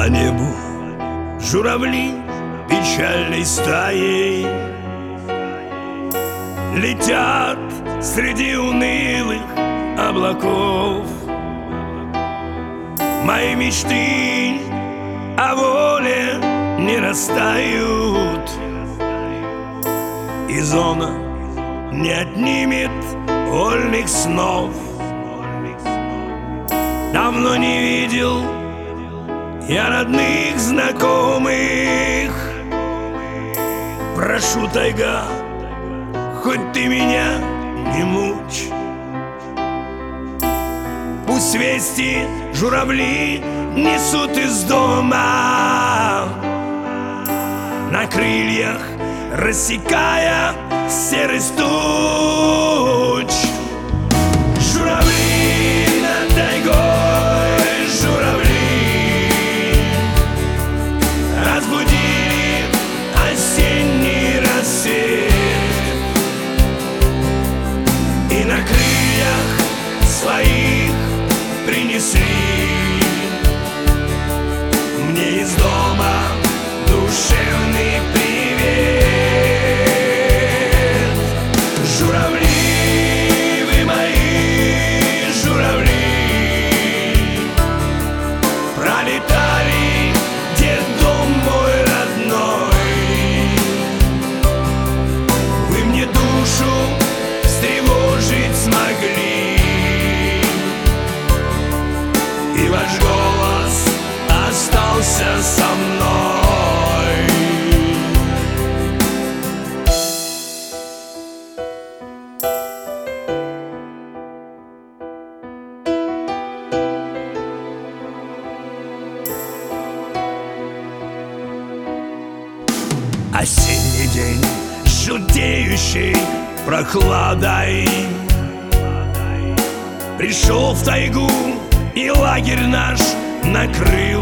По небу журавли печальной стаей летят среди унылых облаков. Мои мечты о воле не растают, и зона не отнимет вольных снов. Давно не видел я родных, знакомых. Прошу, тайга, хоть ты меня не мучь. Пусть вести журавли несут из дома, на крыльях рассекая серость туч. Журавли над тайгой, журавли разбудили осенний рассвет, и на крыльях своих принесли мне из дома душевный привет. Журавли, вы мои журавли, пролетали детдом мой родной. Вы мне душу встревожить смогли, и ваш голос остался со мной. Осенний день с желтеющей прохладой пришел в тайгу, и лагерь наш накрыл.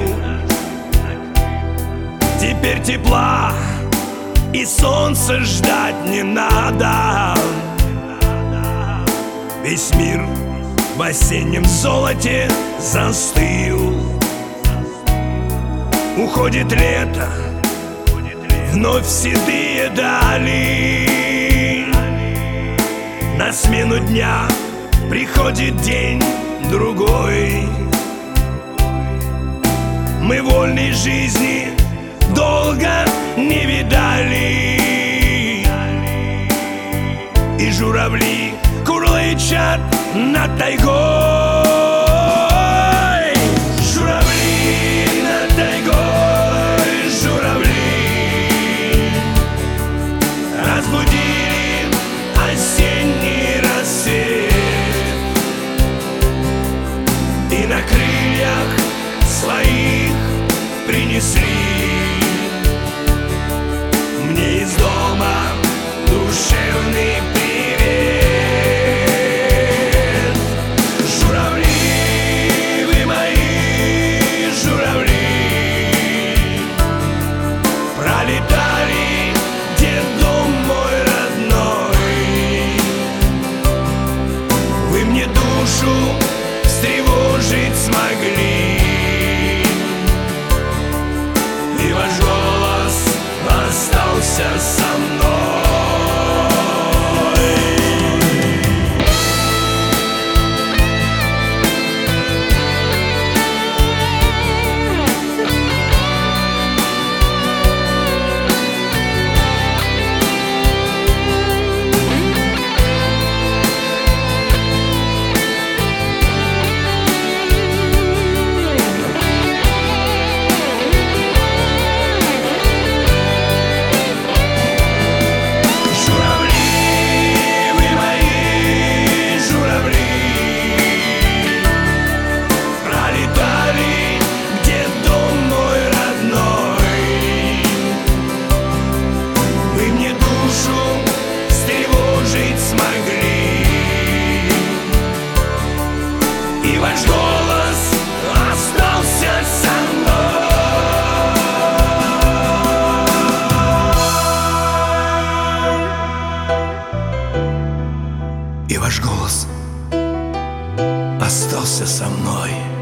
Теперь тепла и солнца ждать не надо. Весь мир в осеннем золоте застыл. Уходит лето, вновь седые дали. На смену дня приходит день другой. Мы вольной жизни долго не видали, и журавли курлычат над тайгой. Журавли над тайгой, журавли разбудили осенний рассвет, и на крыльях своих принесли мне из дома душевный привет. Журавли, вы мои журавли, пролетали детдом мой родной. Вы мне душу встревожить смогли, и ваш голос остался со мной. И ваш голос остался со мной. И ваш голос остался со мной.